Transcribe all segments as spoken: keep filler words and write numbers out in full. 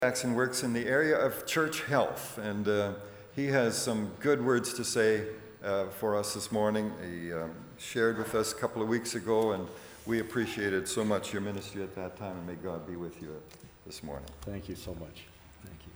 Jackson works in the area of church health, and uh, he has some good words to say uh, for us this morning. He um, shared with us a couple of weeks ago, and we appreciated so much your ministry at that time, and may God be with you this morning. Thank you so much. Thank you.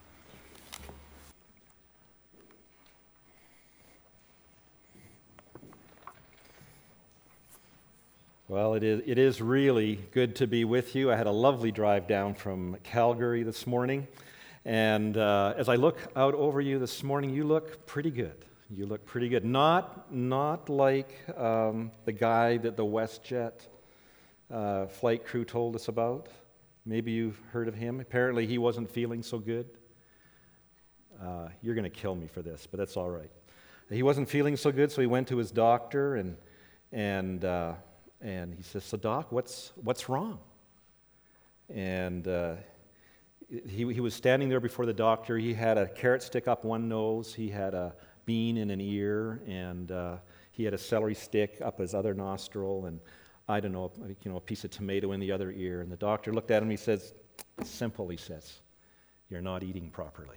Well, it is, it is really good to be with you. I had a lovely drive down from Calgary this morning, and uh, as I look out over you this morning, you look pretty good. You look pretty good. Not, not like um, the guy that the WestJet uh, flight crew told us about. Maybe you've heard of him. Apparently he wasn't feeling so good. Uh, you're going to kill me for this, but that's all right. He wasn't feeling so good, so he went to his doctor, and and uh, and he says, "So doc, what's what's wrong?" And uh, he he was standing there before the doctor. He had a carrot stick up one nose. He had a bean in an ear, and uh, he had a celery stick up his other nostril, and I don't know, you know, a piece of tomato in the other ear. And the doctor looked at him. He says, "Simple," he says, "You're not eating properly."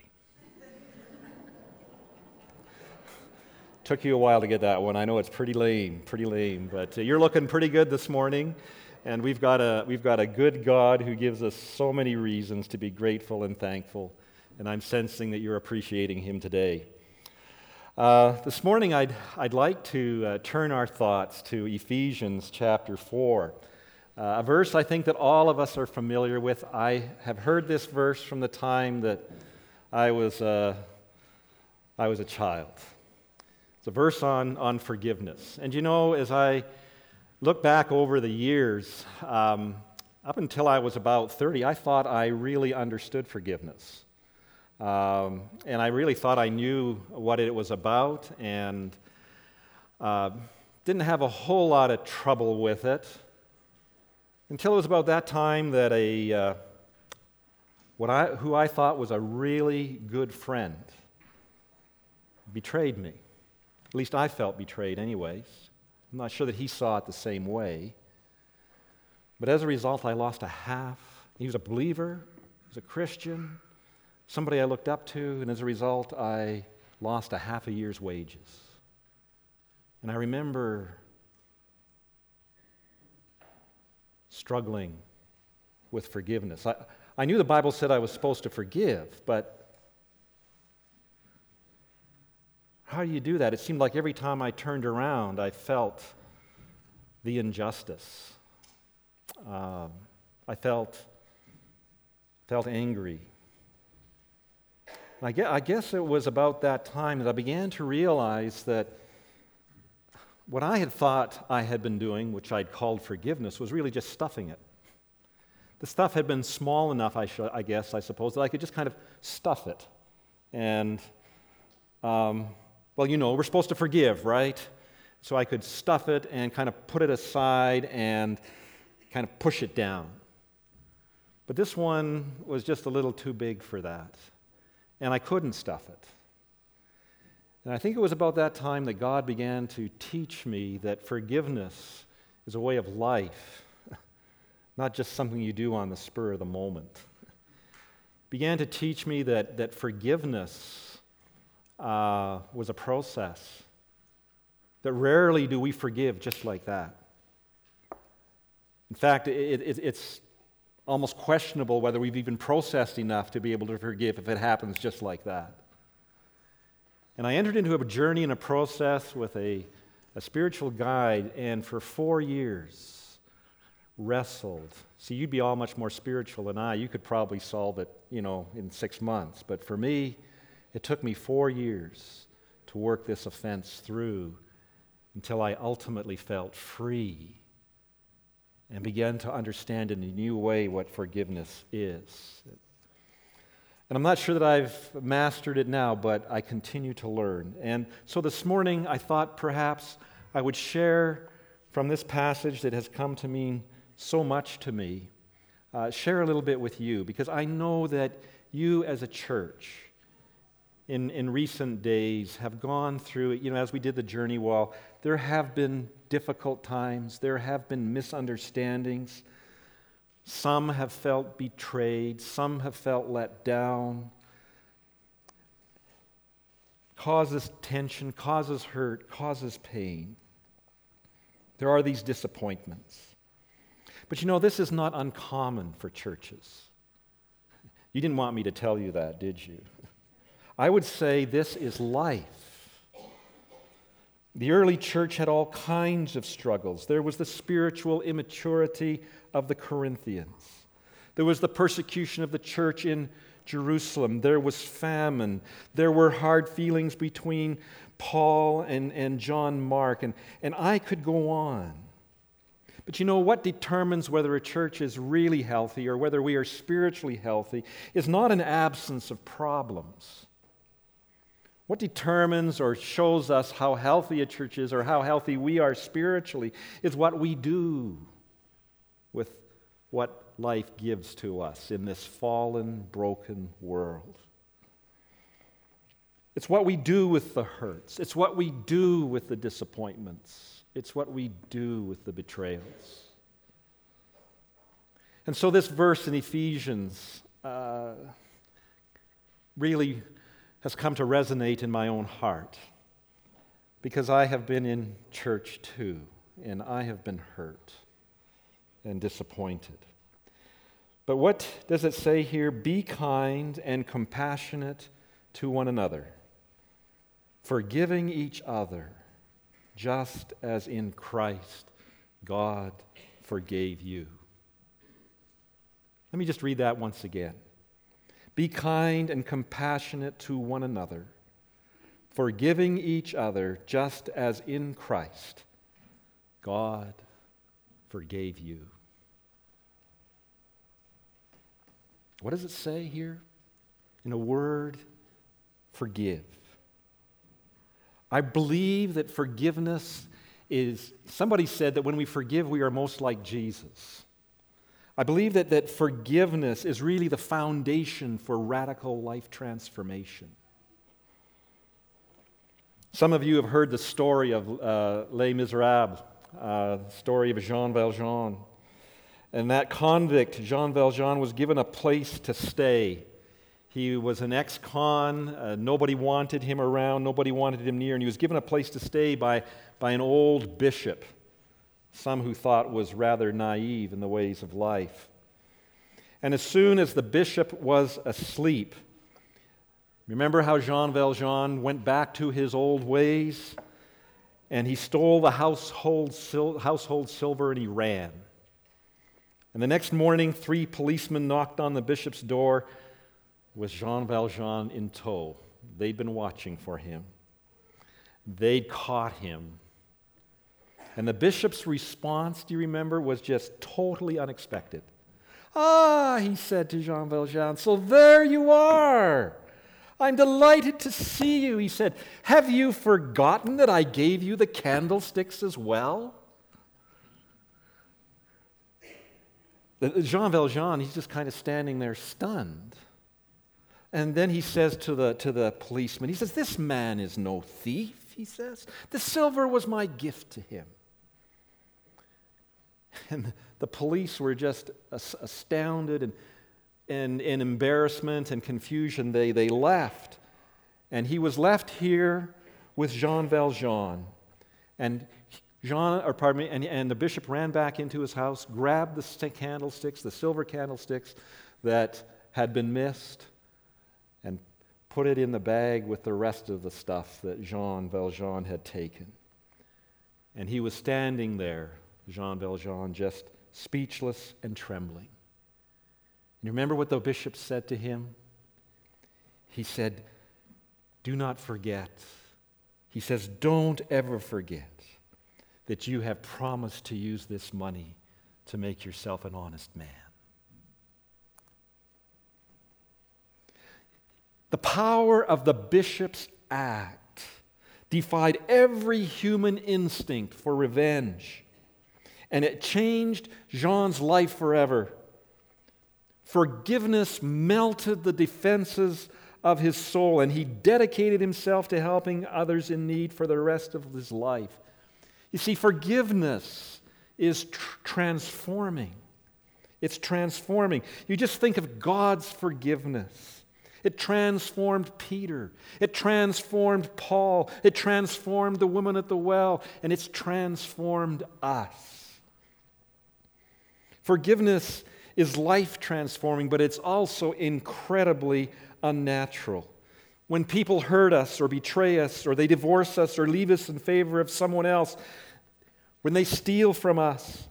Took you a while to get that one. I know it's pretty lame, pretty lame, but uh, you're looking pretty good this morning, and we've got a we've got a good God who gives us so many reasons to be grateful and thankful, and I'm sensing that you're appreciating Him today. Uh, this morning, I'd I'd like to uh, turn our thoughts to Ephesians chapter four, uh, a verse I think that all of us are familiar with. I have heard this verse from the time that I was uh, I was a child. It's a verse on, on forgiveness. And you know, as I look back over the years, um, up until I was about thirty, I thought I really understood forgiveness. Um, and I really thought I knew what it was about, and uh, didn't have a whole lot of trouble with it until it was about that time that a uh, what I who I thought was a really good friend betrayed me. At least I felt betrayed anyways. I'm not sure that he saw it the same way. But as a result, I lost a half. He was a believer, he was a Christian, somebody I looked up to, and as a result, I lost a half a year's wages. And I remember struggling with forgiveness. I, I knew the Bible said I was supposed to forgive, but how do you do that? It seemed like every time I turned around, I felt the injustice. Um, I felt felt angry. And I guess, I guess it was about that time that I began to realize that what I had thought I had been doing, which I'd called forgiveness, was really just stuffing it. The stuff had been small enough, I, sh- I guess, I suppose, that I could just kind of stuff it. And um, Well, you know, we're supposed to forgive, right? So I could stuff it and kind of put it aside and kind of push it down. But this one was just a little too big for that. And I couldn't stuff it. And I think it was about that time that God began to teach me that forgiveness is a way of life, not just something you do on the spur of the moment. Began to teach me that, that forgiveness Uh, was a process, that rarely do we forgive just like that. In fact, it, it, it's almost questionable whether we've even processed enough to be able to forgive if it happens just like that. And I entered into a journey and a process with a, a spiritual guide, and for four years wrestled. See, you'd be all much more spiritual than I. You could probably solve it, you know, in six months. But for me, it took me four years to work this offense through until I ultimately felt free and began to understand in a new way what forgiveness is. And I'm not sure that I've mastered it now, but I continue to learn. And so this morning I thought perhaps I would share from this passage that has come to mean so much to me, uh, share a little bit with you, because I know that you as a church In, in recent days have gone through, you know, as we did the journey wall, there have been difficult times, there have been misunderstandings. Some have felt betrayed. Some have felt let down. Causes tension, causes hurt, causes pain. There are these disappointments. But you know, this is not uncommon for churches. You didn't want me to tell you that, did you? I would say this is life. The early church had all kinds of struggles. There was the spiritual immaturity of the Corinthians. There was the persecution of the church in Jerusalem. There was famine. There were hard feelings between Paul and, and John Mark. And, and I could go on. But you know, what determines whether a church is really healthy or whether we are spiritually healthy is not an absence of problems. What determines or shows us how healthy a church is or how healthy we are spiritually is what we do with what life gives to us in this fallen, broken world. It's what we do with the hurts. It's what we do with the disappointments. It's what we do with the betrayals. And so this verse in Ephesians uh, really has come to resonate in my own heart, because I have been in church too, and I have been hurt and disappointed. But what does it say here? Be kind and compassionate to one another, forgiving each other, just as in Christ God forgave you. Let me just read that once again. Be kind and compassionate to one another, forgiving each other, just as in Christ God forgave you. What does it say here? In a word, forgive. I believe that forgiveness is, somebody said that when we forgive, we are most like Jesus. I believe that, that forgiveness is really the foundation for radical life transformation. Some of you have heard the story of uh, Les Miserables, uh, story of Jean Valjean. And that convict, Jean Valjean, was given a place to stay. He was an ex-con. Uh, nobody wanted him around. Nobody wanted him near. And he was given a place to stay by, by an old bishop, some who thought was rather naive in the ways of life. And as soon as the bishop was asleep, remember how Jean Valjean went back to his old ways? And he stole the household, sil- household silver and he ran. And the next morning, three policemen knocked on the bishop's door with Jean Valjean in tow. They'd been watching for him. They'd caught him. And the bishop's response, do you remember, was just totally unexpected. Ah, he said to Jean Valjean, so there you are. I'm delighted to see you, he said. Have you forgotten that I gave you the candlesticks as well? Jean Valjean, he's just kind of standing there stunned. And then he says to the, to the policeman, he says, this man is no thief, he says. The silver was my gift to him. And the police were just astounded and in, in embarrassment and confusion. They, they left. And he was left here with Jean Valjean. And Jean, or pardon me, and, and the bishop ran back into his house, grabbed the candlesticks, the silver candlesticks that had been missed, and put it in the bag with the rest of the stuff that Jean Valjean had taken. And he was standing there, Jean Valjean, just speechless and trembling. You remember what the bishop said to him? He said, do not forget. He says, don't ever forget that you have promised to use this money to make yourself an honest man. The power of the bishop's act defied every human instinct for revenge, and it changed Jean's life forever. Forgiveness melted the defenses of his soul, and he dedicated himself to helping others in need for the rest of his life. You see, forgiveness is tr- transforming. It's transforming. You just think of God's forgiveness. It transformed Peter. It transformed Paul. It transformed the woman at the well. And it's transformed us. Forgiveness is life transforming, but it's also incredibly unnatural. When people hurt us or betray us or they divorce us or leave us in favor of someone else, when they steal from us,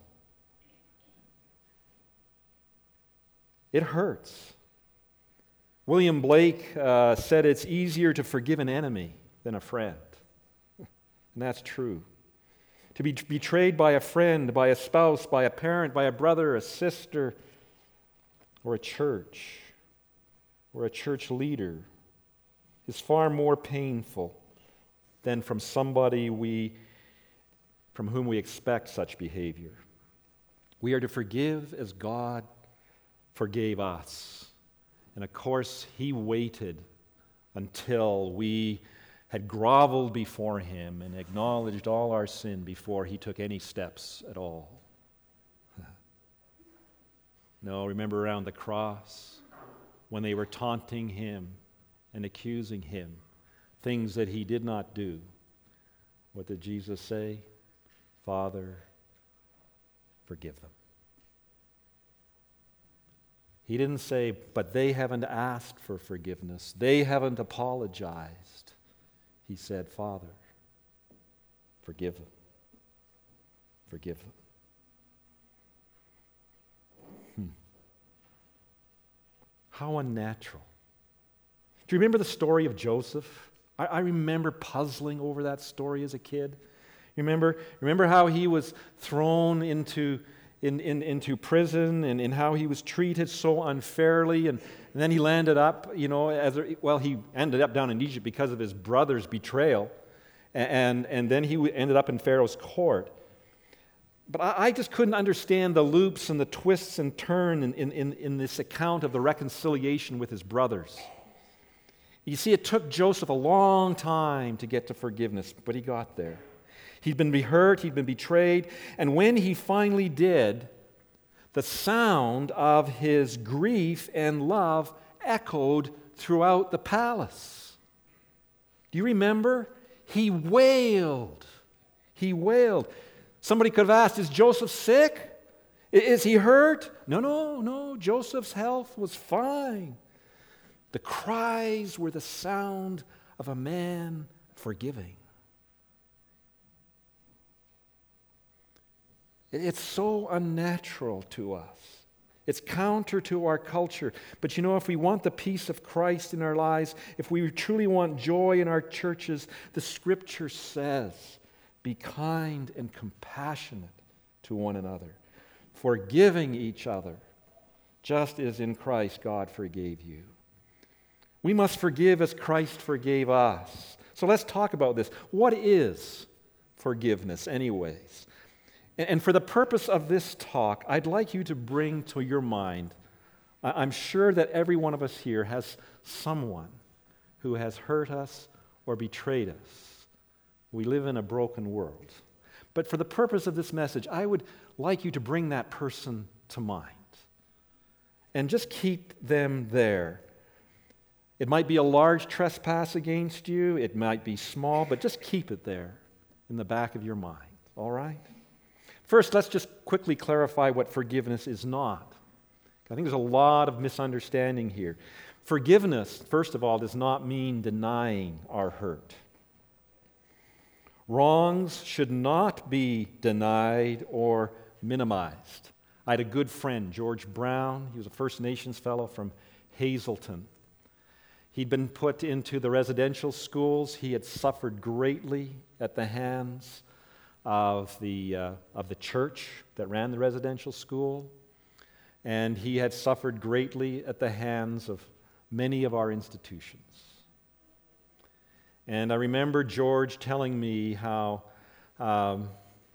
it hurts. William Blake uh, said it's easier to forgive an enemy than a friend. And that's true. To be betrayed by a friend, by a spouse, by a parent, by a brother, a sister, or a church, or a church leader is far more painful than from somebody we, from whom we expect such behavior. We are to forgive as God forgave us. And of course, He waited until we had groveled before Him and acknowledged all our sin before He took any steps at all. No, remember around the cross when they were taunting Him and accusing Him, things that He did not do. What did Jesus say? Father, forgive them. He didn't say, but they haven't asked for forgiveness. They haven't apologized. He said, Father, forgive them. Forgive them. Hmm. How unnatural. Do you remember the story of Joseph? I, I remember puzzling over that story as a kid. You remember, remember how he was thrown into, in, in, into prison and, and how he was treated so unfairly, and, and then he landed up, you know, as a, well, he ended up down in Egypt because of his brother's betrayal, and, and then he ended up in Pharaoh's court. But I, I just couldn't understand the loops and the twists and turns in, in, in, in this account of the reconciliation with his brothers. You see, it took Joseph a long time to get to forgiveness, but he got there. He'd been hurt, he'd been betrayed, and when he finally did, the sound of his grief and love echoed throughout the palace. Do you remember? He wailed. He wailed. Somebody could have asked, is Joseph sick? Is he hurt? No, no, no. Joseph's health was fine. The cries were the sound of a man forgiving. It's so unnatural to us. It's counter to our culture. But you know, if we want the peace of Christ in our lives, if we truly want joy in our churches, the Scripture says, be kind and compassionate to one another, forgiving each other, just as in Christ God forgave you. We must forgive as Christ forgave us. So let's talk about this. What is forgiveness, anyways? And for the purpose of this talk, I'd like you to bring to your mind, I'm sure that every one of us here has someone who has hurt us or betrayed us. We live in a broken world. But for the purpose of this message, I would like you to bring that person to mind and just keep them there. It might be a large trespass against you. It might be small, but just keep it there in the back of your mind, all right? First, let's just quickly clarify what forgiveness is not. I think there's a lot of misunderstanding here. Forgiveness, first of all, does not mean denying our hurt. Wrongs should not be denied or minimized. I had a good friend, George Brown. He was a First Nations fellow from Hazelton. He'd been put into the residential schools. He had suffered greatly at the hands of the, uh, of the church that ran the residential school. And he had suffered greatly at the hands of many of our institutions. And I remember George telling me how, um,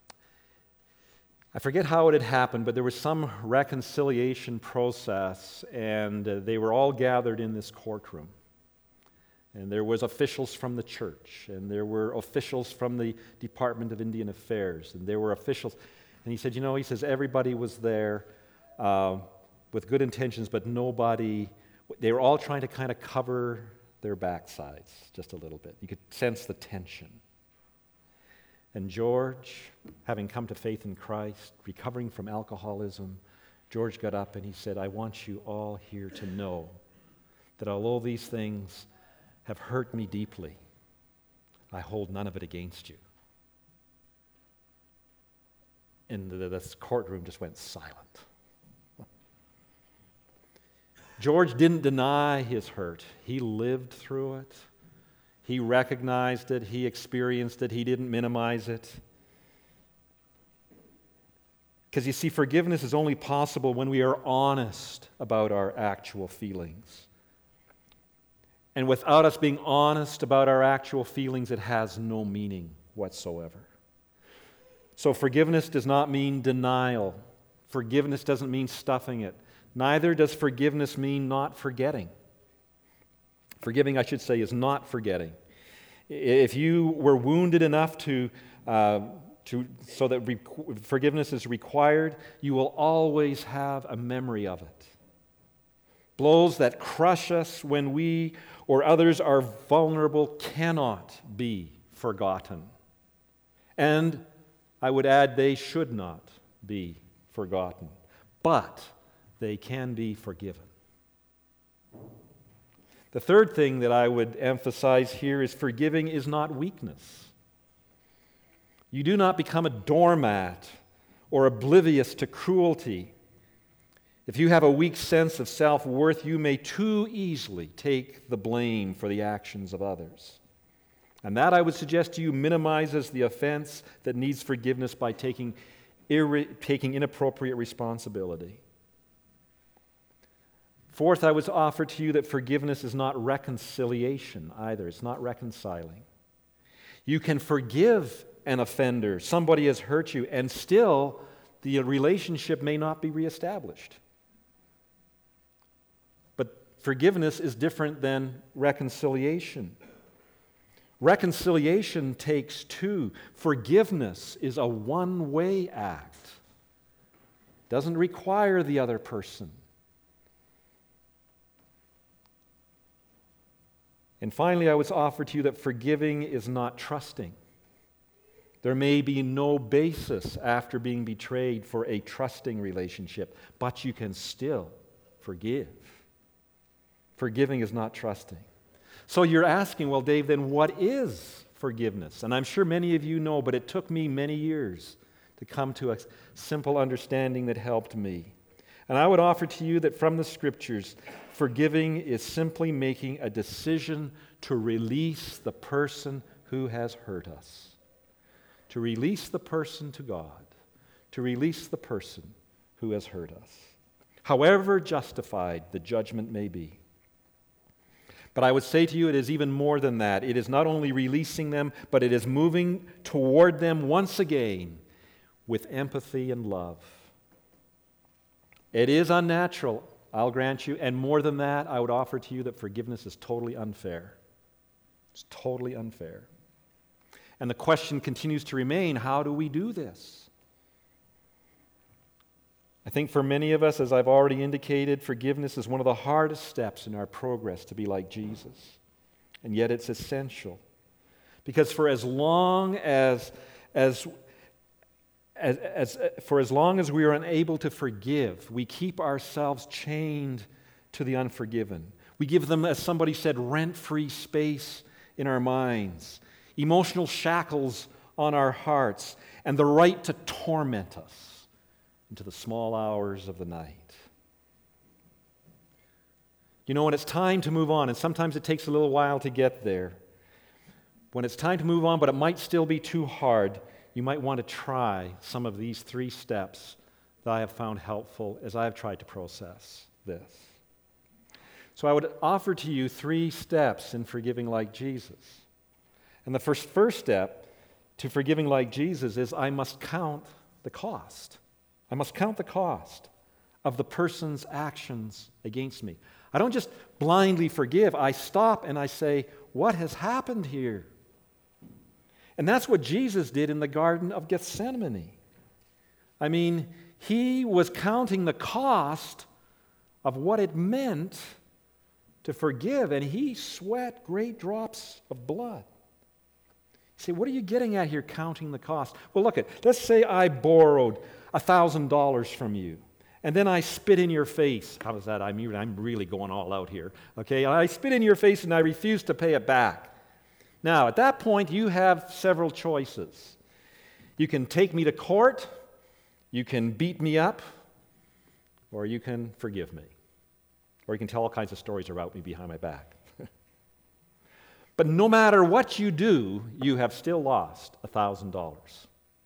I forget how it had happened, but there was some reconciliation process, and uh, they were all gathered in this courtroom. And there was officials from the church, and there were officials from the Department of Indian Affairs, and there were officials. And he said, you know, he says, everybody was there. uh, with good intentions, but nobody, they were all trying to kind of cover their backsides just a little bit. You could sense the tension. And George, having come to faith in Christ, recovering from alcoholism, George got up and he said, I want you all here to know that although these things have hurt me deeply, I hold none of it against you. And the, the courtroom just went silent. George didn't deny his hurt. He lived through it. He recognized it. He experienced it. He didn't minimize it. Because you see, forgiveness is only possible when we are honest about our actual feelings. And without us being honest about our actual feelings, it has no meaning whatsoever. So forgiveness does not mean denial. Forgiveness doesn't mean stuffing it. Neither does forgiveness mean not forgetting. Forgiving, I should say, is not forgetting. If you were wounded enough to, uh, to so that re- forgiveness is required, you will always have a memory of it. Blows that crush us when we or others are vulnerable cannot be forgotten. And I would add, they should not be forgotten. But they can be forgiven. The third thing that I would emphasize here is forgiving is not weakness. You do not become a doormat or oblivious to cruelty. If you have a weak sense of self-worth, you may too easily take the blame for the actions of others. And that, I would suggest to you, minimizes the offense that needs forgiveness by taking, irre- taking inappropriate responsibility. Fourth, I would offer to you that forgiveness is not reconciliation either. It's not reconciling. You can forgive an offender. Somebody has hurt you, and still the relationship may not be reestablished. But forgiveness is different than reconciliation. Reconciliation takes two. Forgiveness is a one-way act. It doesn't require the other person. And finally, I would offer to you that forgiving is not trusting. There may be no basis after being betrayed for a trusting relationship, but you can still forgive. Forgiving is not trusting. So you're asking, well, Dave, then what is forgiveness? And I'm sure many of you know, but it took me many years to come to a simple understanding that helped me. And I would offer to you that from the Scriptures, forgiving is simply making a decision to release the person who has hurt us. To release the person to God. To release the person who has hurt us. However justified the judgment may be. But I would say to you, it is even more than that. It is not only releasing them, but it is moving toward them once again with empathy and love. It is unnatural, I'll grant you, and more than that, I would offer to you that forgiveness is totally unfair. It's totally unfair. And the question continues to remain, how do we do this? I think for many of us, as I've already indicated, forgiveness is one of the hardest steps in our progress to be like Jesus. And yet it's essential. Because for as long as, as, as, as, for as long as we are unable to forgive, we keep ourselves chained to the unforgiven. We give them, as somebody said, rent-free space in our minds, emotional shackles on our hearts, and the right to torment us into the small hours of the night. You know, when it's time to move on, and sometimes it takes a little while to get there, when it's time to move on, but it might still be too hard, you might want to try some of these three steps that I have found helpful as I have tried to process this. So I would offer to you three steps in forgiving like Jesus. And the first, first step to forgiving like Jesus is I must count the cost. I must count the cost of the person's actions against me. I don't just blindly forgive. I stop and I say, what has happened here? And that's what Jesus did in the Garden of Gethsemane. I mean, He was counting the cost of what it meant to forgive, and he sweat great drops of blood. You say, what are you getting at here, counting the cost? Well, look at, let's say I borrowed one thousand dollars from you, and then I spit in your face. How is that? I'm, I'm really going all out here. Okay, I spit in your face and I refuse to pay it back. Now, at that point, you have several choices. You can take me to court, you can beat me up, or you can forgive me. Or you can tell all kinds of stories about me behind my back. But no matter what you do, you have still lost one thousand dollars.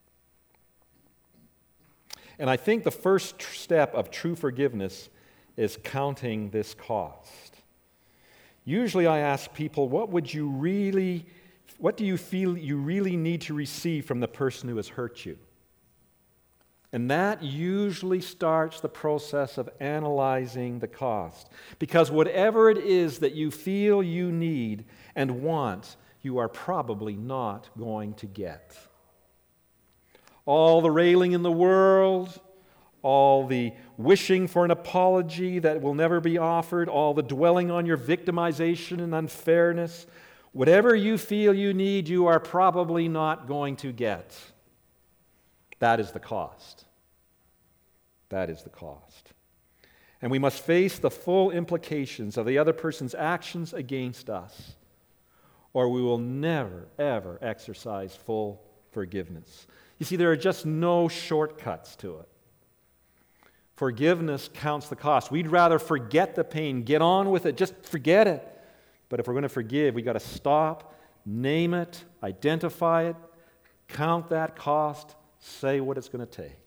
And I think the first tr- step of true forgiveness is counting this cost. Usually I ask people, what would you really, what do you feel you really need to receive from the person who has hurt you? And that usually starts the process of analyzing the cost. Because whatever it is that you feel you need and want, you are probably not going to get. All the railing in the world, all the wishing for an apology that will never be offered, all the dwelling on your victimization and unfairness, whatever you feel you need, you are probably not going to get. That is the cost. That is the cost. And we must face the full implications of the other person's actions against us, or we will never, ever exercise full forgiveness. You see, there are just no shortcuts to it. Forgiveness counts the cost. We'd rather forget the pain, get on with it, just forget it. But if we're going to forgive, we've got to stop, name it, identify it, count that cost, say what it's going to take.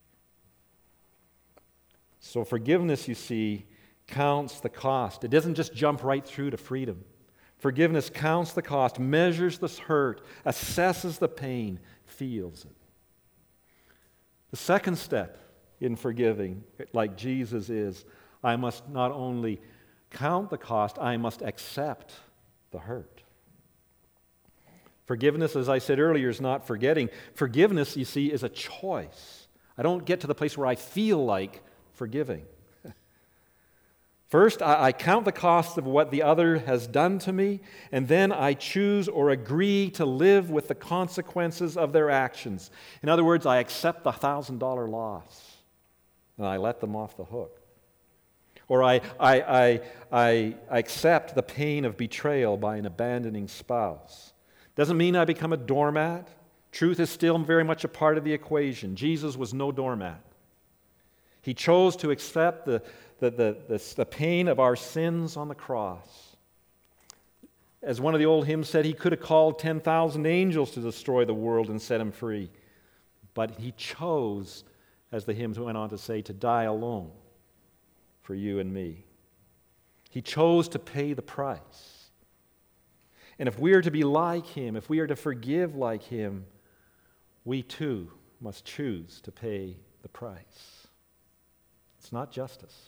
So forgiveness, you see, counts the cost. It doesn't just jump right through to freedom. Forgiveness counts the cost, measures the hurt, assesses the pain, feels it. The second step in forgiving, like Jesus is, I must not only count the cost, I must accept the hurt. Forgiveness, as I said earlier, is not forgetting. Forgiveness, you see, is a choice. I don't get to the place where I feel like forgiving. First, I, I count the cost of what the other has done to me, and then I choose or agree to live with the consequences of their actions. In other words, I accept the one thousand dollars loss, and I let them off the hook. Or I, I, I, I, I accept the pain of betrayal by an abandoning spouse. Doesn't mean I become a doormat. Truth is still very much a part of the equation. Jesus was no doormat. He chose to accept the, the, the, the, the pain of our sins on the cross. As one of the old hymns said, he could have called ten thousand angels to destroy the world and set him free. But he chose, as the hymns went on to say, to die alone for you and me. He chose to pay the price. And if we are to be like him, if we are to forgive like him, we too must choose to pay the price. It's not justice.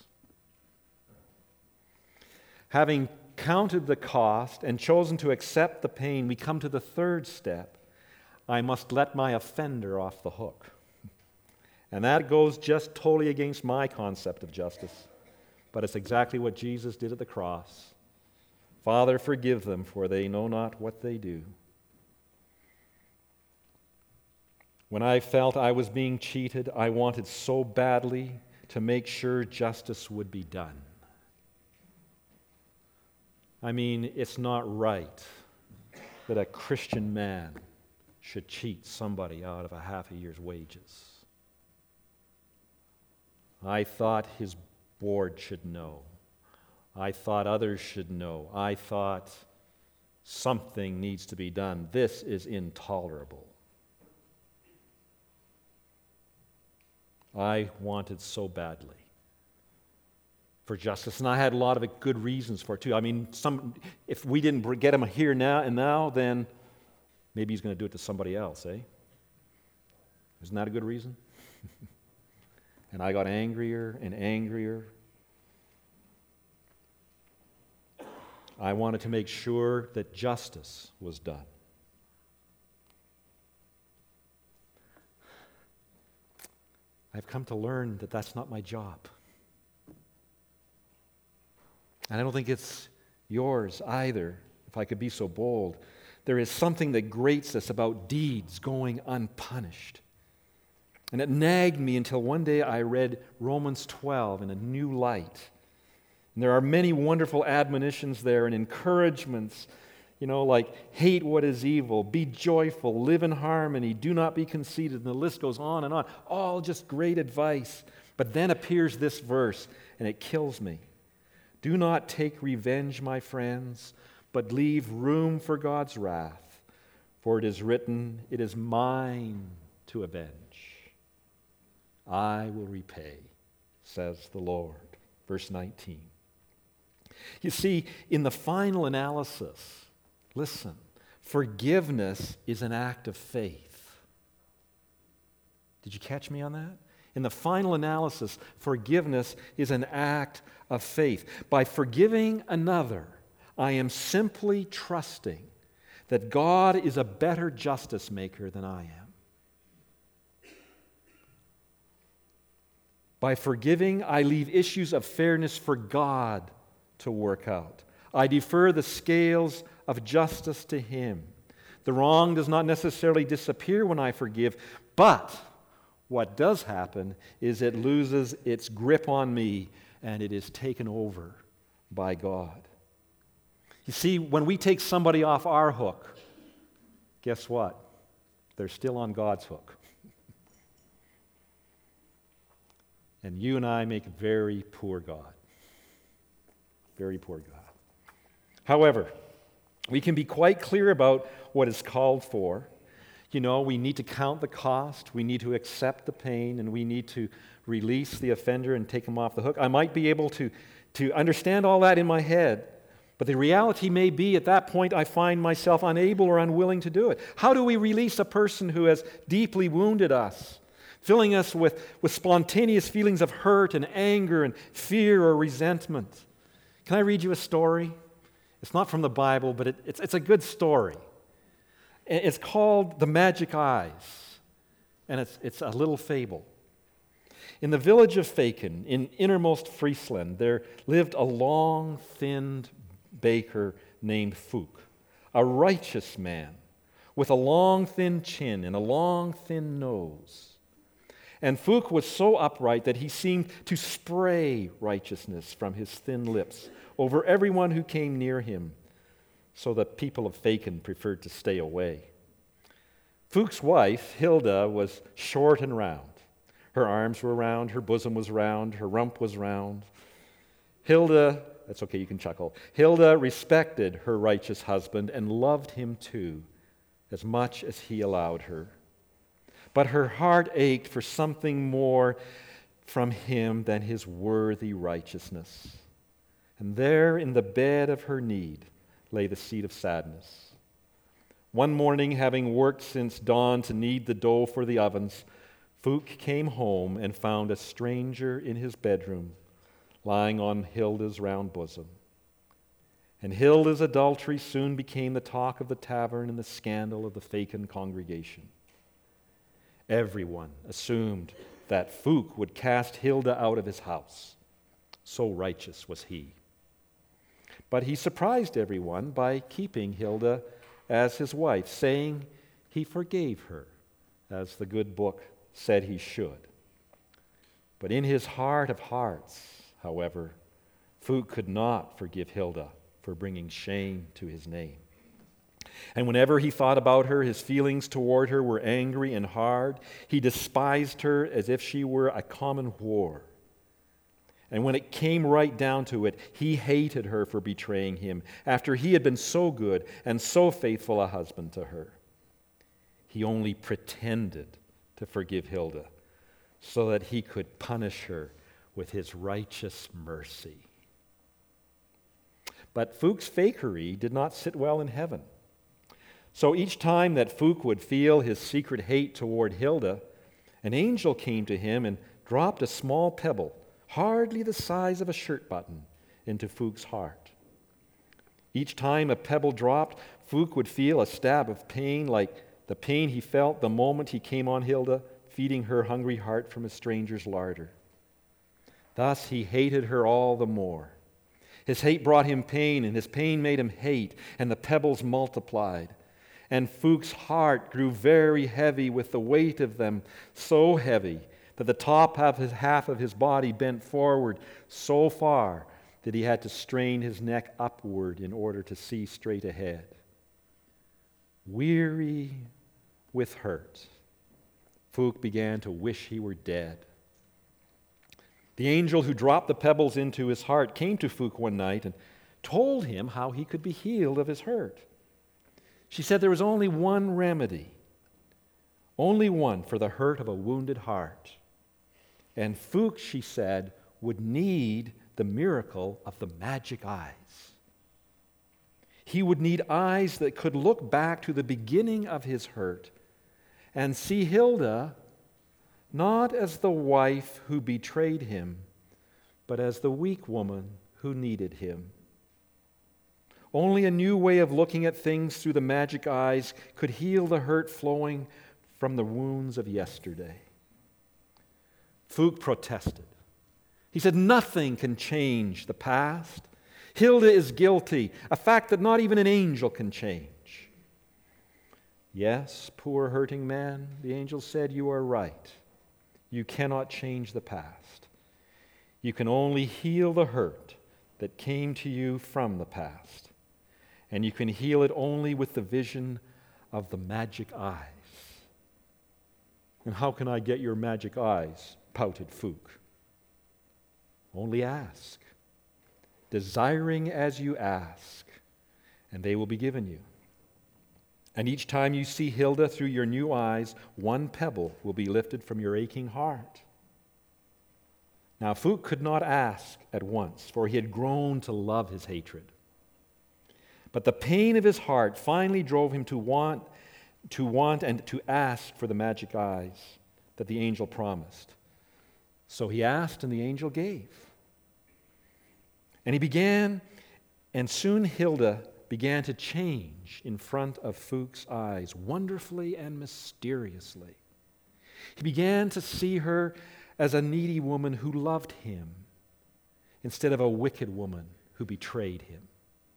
Having counted the cost and chosen to accept the pain, we come to the third step. I must let my offender off the hook. And that goes just totally against my concept of justice. But it's exactly what Jesus did at the cross. Father, forgive them, for they know not what they do. When I felt I was being cheated, I wanted so badly to make sure justice would be done. I mean, it's not right that a Christian man should cheat somebody out of a half a year's wages. I thought his board should know. I thought others should know. I thought something needs to be done. This is intolerable. I wanted so badly for justice, and I had a lot of good reasons for it too. I mean, some if we didn't get him here now and now, then maybe he's going to do it to somebody else, eh? Isn't that a good reason? And I got angrier and angrier. I wanted to make sure that justice was done. I've come to learn that that's not my job. And I don't think it's yours either, if I could be so bold. There is something that grates us about deeds going unpunished. And it nagged me until one day I read Romans twelve in a new light. And there are many wonderful admonitions there and encouragements, you know, like hate what is evil, be joyful, live in harmony, do not be conceited, and the list goes on and on. All just great advice. But then appears this verse, and it kills me. Do not take revenge, my friends, but leave room for God's wrath. For it is written, it is mine to avenge. I will repay, says the Lord. Verse nineteen. You see, in the final analysis, listen, forgiveness is an act of faith. Did you catch me on that? In the final analysis, forgiveness is an act of faith. By forgiving another, I am simply trusting that God is a better justice maker than I am. By forgiving, I leave issues of fairness for God to work out. I defer the scales of justice to Him. The wrong does not necessarily disappear when I forgive, but what does happen is it loses its grip on me and it is taken over by God. You see, when we take somebody off our hook, guess what? They're still on God's hook. And you and I make a very poor God. Very poor God. However, we can be quite clear about what is called for. You know, we need to count the cost, we need to accept the pain, and we need to release the offender and take him off the hook. I might be able to, to understand all that in my head, but the reality may be at that point I find myself unable or unwilling to do it. How do we release a person who has deeply wounded us, filling us with, with spontaneous feelings of hurt and anger and fear or resentment? Can I read you a story? It's not from the Bible, but it, it's, it's a good story. It's called The Magic Eyes, and it's, it's a little fable. In the village of Faken, in innermost Friesland, there lived a long, thin baker named Fook, a righteous man with a long, thin chin and a long, thin nose. And Fook was so upright that he seemed to spray righteousness from his thin lips over everyone who came near him, so the people of Faken preferred to stay away. Fook's wife, Hilda, was short and round. Her arms were round, her bosom was round, her rump was round. Hilda, that's okay, you can chuckle. Hilda respected her righteous husband and loved him too, as much as he allowed her. But her heart ached for something more from him than his worthy righteousness. And there in the bed of her need lay the seed of sadness. One morning, having worked since dawn to knead the dough for the ovens, Fook came home and found a stranger in his bedroom, lying on Hilda's round bosom. And Hilda's adultery soon became the talk of the tavern and the scandal of the Faken congregation. Everyone assumed that Fook would cast Hilda out of his house. So righteous was he. But he surprised everyone by keeping Hilda as his wife, saying he forgave her, as the good book said he should. But in his heart of hearts, however, Fook could not forgive Hilda for bringing shame to his name. And whenever he thought about her, his feelings toward her were angry and hard. He despised her as if she were a common whore. And when it came right down to it, he hated her for betraying him after he had been so good and so faithful a husband to her. He only pretended to forgive Hilda so that he could punish her with his righteous mercy. But Fook's fakery did not sit well in heaven. So each time that Fook would feel his secret hate toward Hilda, an angel came to him and dropped a small pebble, hardly the size of a shirt button, into Fook's heart. Each time a pebble dropped, Fook would feel a stab of pain like the pain he felt the moment he came on Hilda feeding her hungry heart from a stranger's larder. Thus he hated her all the more. His hate brought him pain, and his pain made him hate, and the pebbles multiplied. And Fuchs' heart grew very heavy with the weight of them, so heavy that the top half of his, half of his body bent forward so far that he had to strain his neck upward in order to see straight ahead. Weary with hurt, Fuchs began to wish he were dead. The angel who dropped the pebbles into his heart came to Fuchs one night and told him how he could be healed of his hurt. She said there was only one remedy, only one for the hurt of a wounded heart. And Fuchs, she said, would need the miracle of the magic eyes. He would need eyes that could look back to the beginning of his hurt and see Hilda not as the wife who betrayed him, but as the weak woman who needed him. Only a new way of looking at things through the magic eyes could heal the hurt flowing from the wounds of yesterday. Fuchs protested. He said, "Nothing can change the past. Hilda is guilty, a fact that not even an angel can change." "Yes, poor hurting man," the angel said, "you are right. You cannot change the past. You can only heal the hurt that came to you from the past. And you can heal it only with the vision of the magic eyes." "And how can I get your magic eyes?" pouted Fuchs. "Only ask. Desiring as you ask, and they will be given you. And each time you see Hilda through your new eyes, one pebble will be lifted from your aching heart." Now Fuchs could not ask at once, for he had grown to love his hatred. But the pain of his heart finally drove him to want, to want and to ask for the magic eyes that the angel promised. So he asked, and the angel gave. And he began, and soon Hilda began to change in front of Fuchs' eyes, wonderfully and mysteriously. He began to see her as a needy woman who loved him instead of a wicked woman who betrayed him.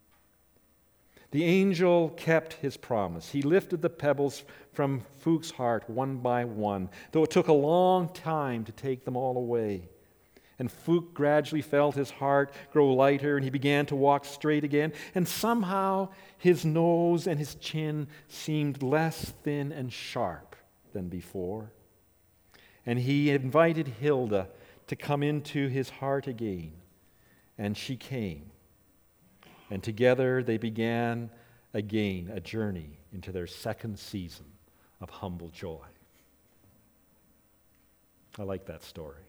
The angel kept his promise. He lifted the pebbles from Fuchs' heart one by one, though it took a long time to take them all away. And Fuchs gradually felt his heart grow lighter, and he began to walk straight again. And somehow his nose and his chin seemed less thin and sharp than before. And he invited Hilda to come into his heart again. And she came. And together they began again a journey into their second season of humble joy. I like that story.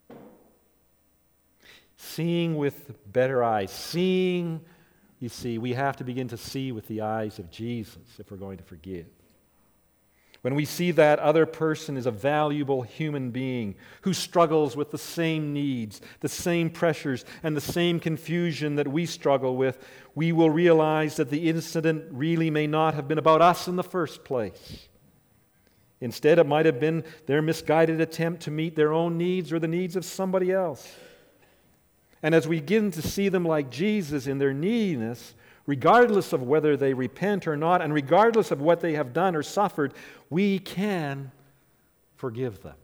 Seeing with better eyes. Seeing, you see, we have to begin to see with the eyes of Jesus if we're going to forgive. When we see that other person is a valuable human being who struggles with the same needs, the same pressures, and the same confusion that we struggle with, we will realize that the incident really may not have been about us in the first place. Instead, it might have been their misguided attempt to meet their own needs or the needs of somebody else. And as we begin to see them like Jesus in their neediness, regardless of whether they repent or not, and regardless of what they have done or suffered, we can forgive them.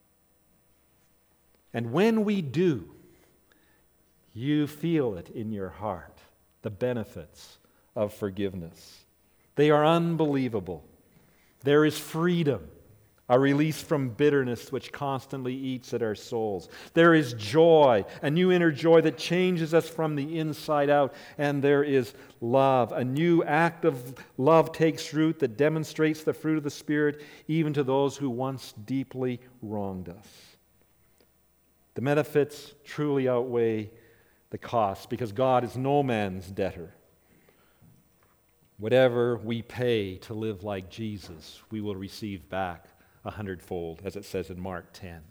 And when we do, you feel it in your heart, the benefits of forgiveness. They are unbelievable. There is freedom, a release from bitterness which constantly eats at our souls. There is joy, a new inner joy that changes us from the inside out. And there is love. A new act of love takes root that demonstrates the fruit of the Spirit even to those who once deeply wronged us. The benefits truly outweigh the costs because God is no man's debtor. Whatever we pay to live like Jesus, we will receive back a hundredfold, as it says in Mark ten.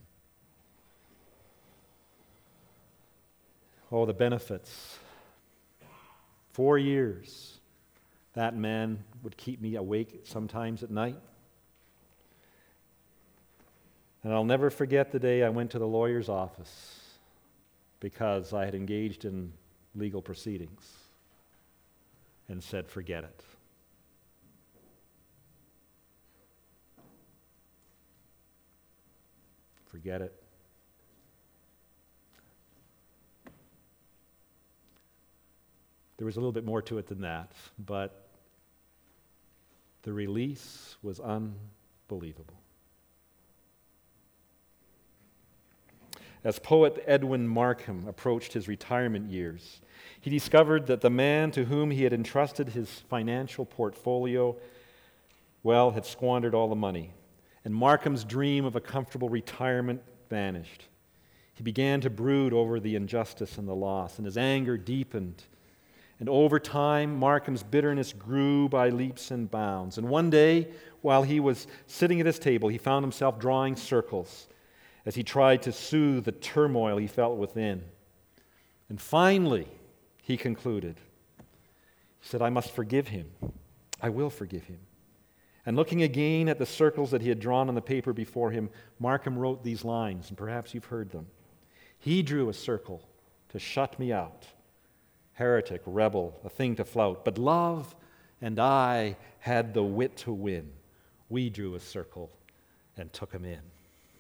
Oh, the benefits. Four years, that man would keep me awake sometimes at night. And I'll never forget the day I went to the lawyer's office because I had engaged in legal proceedings and said, forget it. Forget it. There was a little bit more to it than that, but the release was unbelievable. As poet Edwin Markham approached his retirement years, he discovered that the man to whom he had entrusted his financial portfolio, well, had squandered all the money, and Markham's dream of a comfortable retirement vanished. He began to brood over the injustice and the loss, and his anger deepened. And over time, Markham's bitterness grew by leaps and bounds. And one day, while he was sitting at his table, he found himself drawing circles as he tried to soothe the turmoil he felt within. And finally, he concluded. He said, I must forgive him. I will forgive him. And looking again at the circles that he had drawn on the paper before him, Markham wrote these lines, and perhaps you've heard them. He drew a circle to shut me out. Heretic, rebel, a thing to flout. But love and I had the wit to win. We drew a circle and took him in.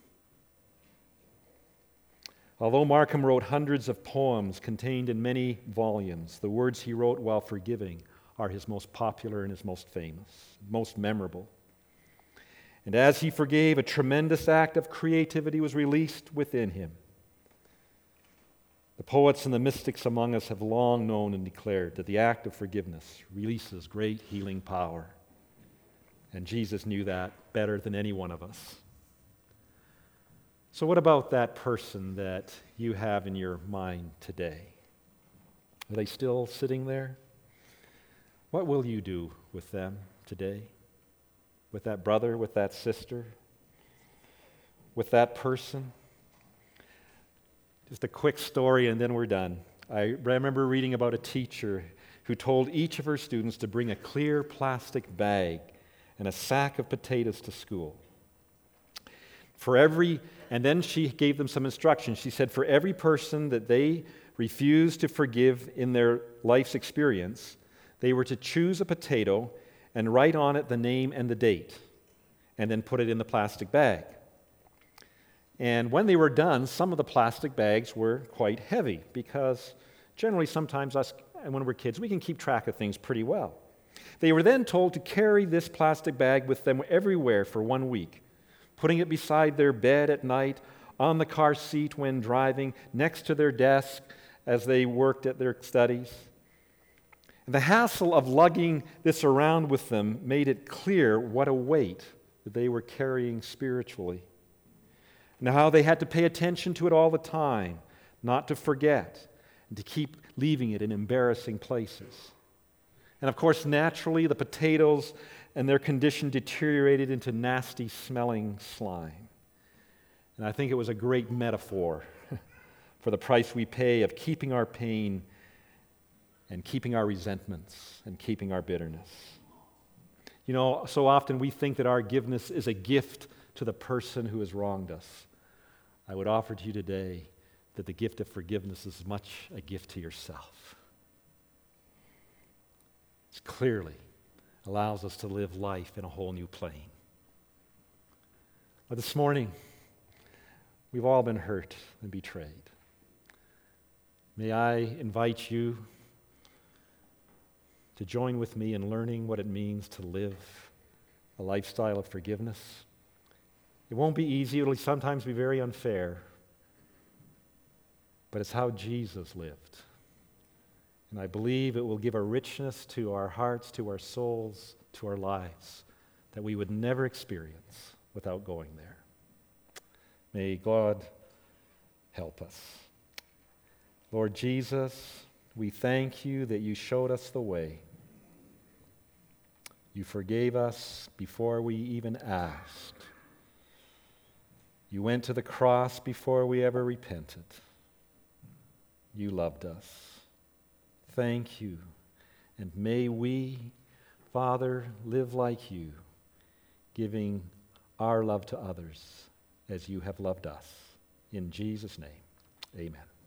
Although Markham wrote hundreds of poems contained in many volumes, the words he wrote while forgiving are his most popular and his most famous, most memorable. And as he forgave, a tremendous act of creativity was released within him. The poets and the mystics among us have long known and declared that the act of forgiveness releases great healing power. And Jesus knew that better than any one of us. So what about that person that you have in your mind today? Are they still sitting there? What will you do with them today? With that brother, with that sister, with that person? Just a quick story and then we're done. I remember reading about a teacher who told each of her students to bring a clear plastic bag and a sack of potatoes to school. For every, and then she gave them some instructions. She said, for every person that they refused to forgive in their life's experience, they were to choose a potato and write on it the name and the date, and then put it in the plastic bag. And when they were done, some of the plastic bags were quite heavy because generally sometimes us, and when we're kids, we can keep track of things pretty well. They were then told to carry this plastic bag with them everywhere for one week, putting it beside their bed at night, on the car seat when driving, next to their desk as they worked at their studies. And the hassle of lugging this around with them made it clear what a weight that they were carrying spiritually. And how they had to pay attention to it all the time, not to forget, and to keep leaving it in embarrassing places. And of course, naturally, the potatoes and their condition deteriorated into nasty smelling slime. And I think it was a great metaphor for the price we pay of keeping our pain and keeping our resentments and keeping our bitterness. You know, so often we think that our forgiveness is a gift to the person who has wronged us. I would offer to you today that the gift of forgiveness is as much a gift to yourself. It clearly allows us to live life in a whole new plane. But this morning, we've all been hurt and betrayed. May I invite you to join with me in learning what it means to live a lifestyle of forgiveness. It won't be easy. It'll sometimes be very unfair. But it's how Jesus lived. And I believe it will give a richness to our hearts, to our souls, to our lives that we would never experience without going there. May God help us. Lord Jesus, we thank you that you showed us the way. You forgave us before we even asked. You went to the cross before we ever repented. You loved us. Thank you. And may we, Father, live like you, giving our love to others as you have loved us. In Jesus' name, amen.